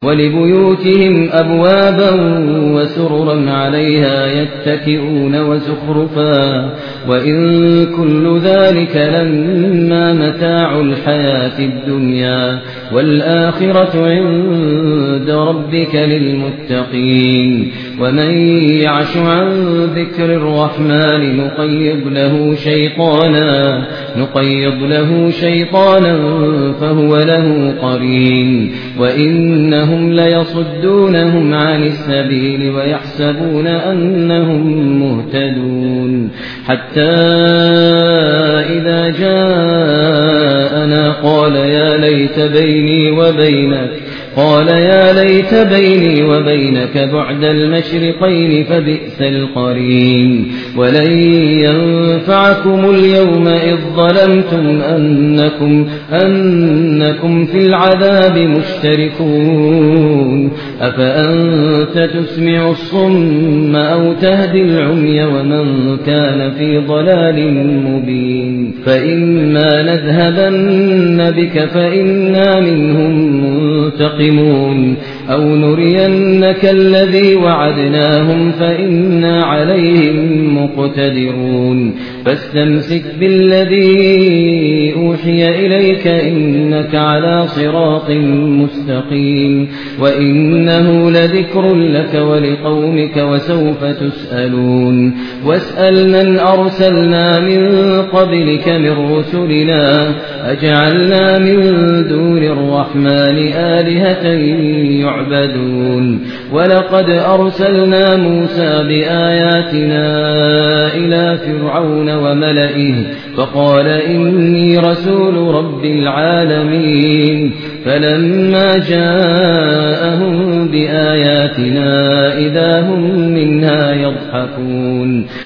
ولبيوتهم أبوابا وسررا عليها يتكئون وزخرفا وإن كل ذلك لما متاع الحياة الدنيا والآخرة عند ربك للمتقين ومن يعش عن ذكر الرحمن نقيض له شيطانا فهو له قرين وإنهم ليصدونهم عن السبيل ويحسبون أنهم مهتدون حتى إذا جاءنا قال يا ليت بيني وبينك بعد المشرقين فبئس القرين ولن ينفعكم اليوم إذ ظلمتم أنكم في العذاب مشتركون أفأنت تسمع الصم أو تهدي العمي ومن كان في ضلال مبين فإما نذهبن بك فإنا منهم منتقمون أو نرينك الذي وعدناهم فإنا عليهم مقتدرون فاستمسك بالذي أوحي إليك إنك على صراط مستقيم وإنه لذكر لك ولقومك وسوف تسألون واسأل من أرسلنا من قبلك من رسلنا أجعلنا من دون الرحمن آلهة يعبدون ولقد أرسلنا موسى بآياتنا إلى فرعون وملئه فقال إني رسول رب العالمين فلما جاءهم بآياتنا إذا هم منها يضحكون